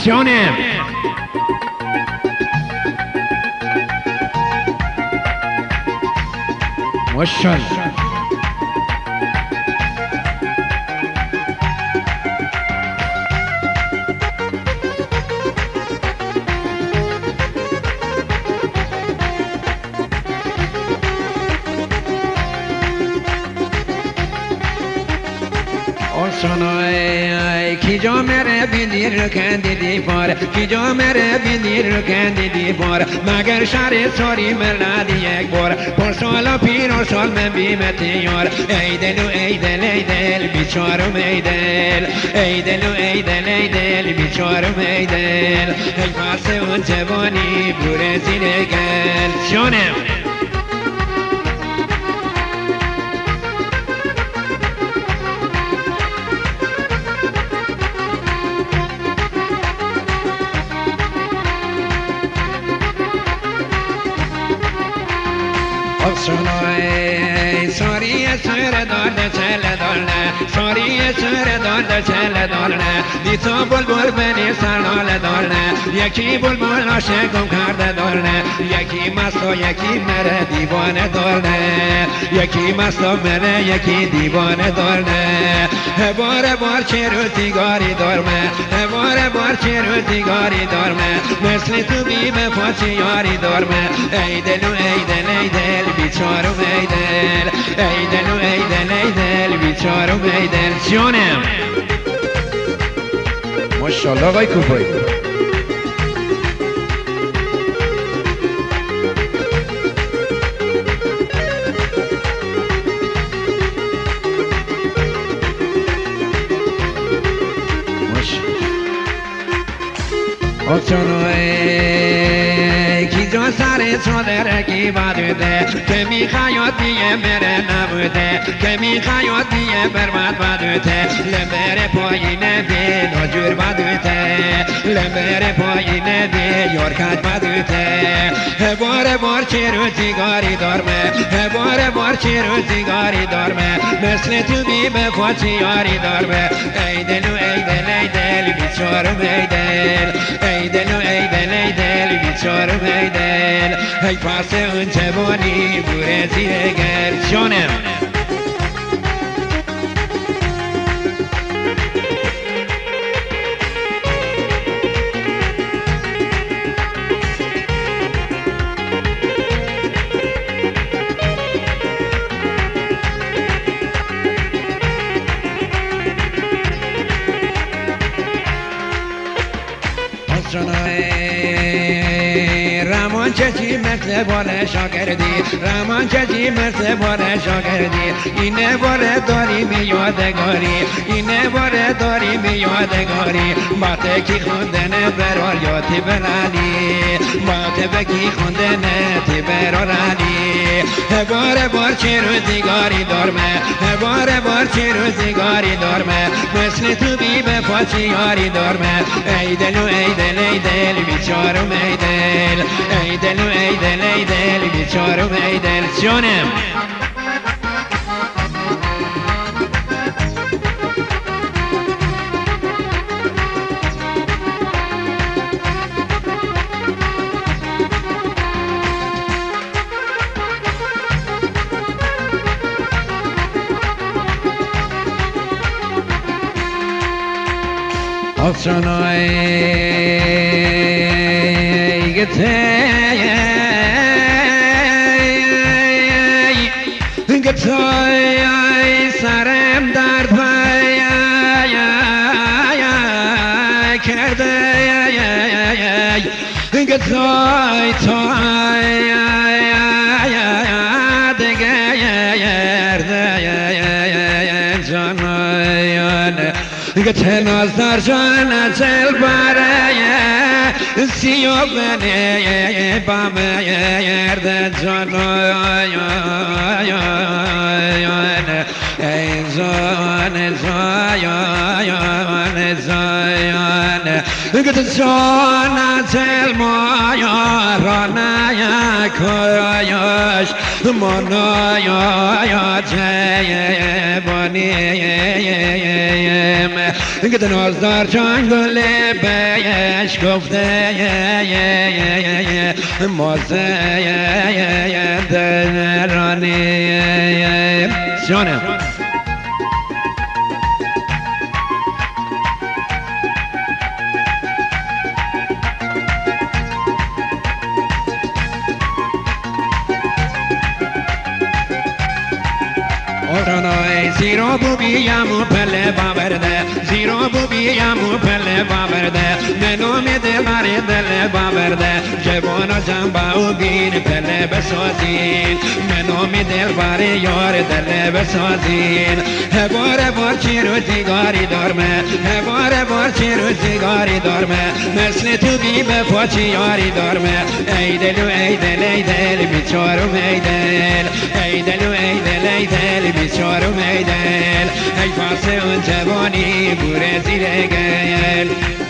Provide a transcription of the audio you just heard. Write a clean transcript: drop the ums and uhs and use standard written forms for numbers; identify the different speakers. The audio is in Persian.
Speaker 1: جانم ماشاءالله کی جا مره بینیر کندی دیوار کی جا مره بینیر کندی دیوار مگر شهر ساری ملد یک بار پر سال پیر و سال من بیمت یار ای دل و ای دل ای دل بیچارم ای دل ای دل و ای دل ای دل بیچارم ای دل ای پس اون جوانی بوره زیر گل جانم ساری سر دارده چل دارده ساری سر دارده چل دارده دیتا بلبل بنی سرنال دارده یکی بلبل عاشقم کرده دارده یکی مست و یکی مره دیوانه دارده یکی مست و مره یکی دیوانه دارده بار چه روزگاری دارمه بار چه روزگاری دارمه مثل تو بی بفاچی یاری دارمه ای دل و ای دل ای دل بیچارم ای دل ای دل و ای دل ای دل بیچارم ای دل جانم ماشاءالله آقای کوفایی کی جا سر صدر کی بدوده که میخواد دیگه بره نبوده که میخواد دیگه برباد بدوده لبر پایینه بی نجور بدوده لبر پایینه بی یارکت بدوده بار چه روزگاری دارمه بار چه روزگاری دارمه مثل تو بی بفاچی یاری دارمه ای دل و ای دل ای دل بیچارم ای دل ای دل و ای دل ای دل بیچارم ای دل ای پس اون جوانی بوره زیر گل جانم رمان چی مثل بال شاگردی رمان چی مثل بال شاگردی اینه باره داری می یادگاری اینه باره داری می یادگاری باته کی خوندنه برار یاتی بلالی باته بکی خوندنه تی برالی بار چه روزگاری دارمه بار چه روزگاری دارمه مثل تو بی بفاچی یاری دارمه ای دل و ای دل ای دل بیچارم ای دل ای دل و ای دل ای دل بیچارم ای دل جانم Afşanay gitay sarem dard pay kerde gitay tay dege yerde canayan گتن از در جان چل برای سیاه بنی بام یرد جان ای جان زایان گتن جان چل مایا رانای کویاش منایا چه بانی گد نازدار چنگل بیش گفته مازه درانی جانم زیرا بوبیم و پله باورده زیرا بوبیم و پله باورده منوم دلار دل باورده جوان و جنبا و گین پله بسازین منوم دلبار یار دل بسازین هوار بار چیرو زیگاری دارمه هوار بار چیرو زیگاری دارمه مثل تو بی به پاچی یاری دارمه ای دلو ای دل ای دل بیچارم ای دل ای دلو ای دل ای دل بیچارم ای دل ای فاسه اون جوانی بوره زیر گل